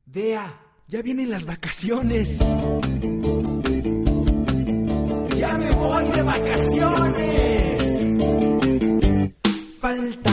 Dea, ya vienen las vacaciones. ¡Ya me voy de vacaciones! Falta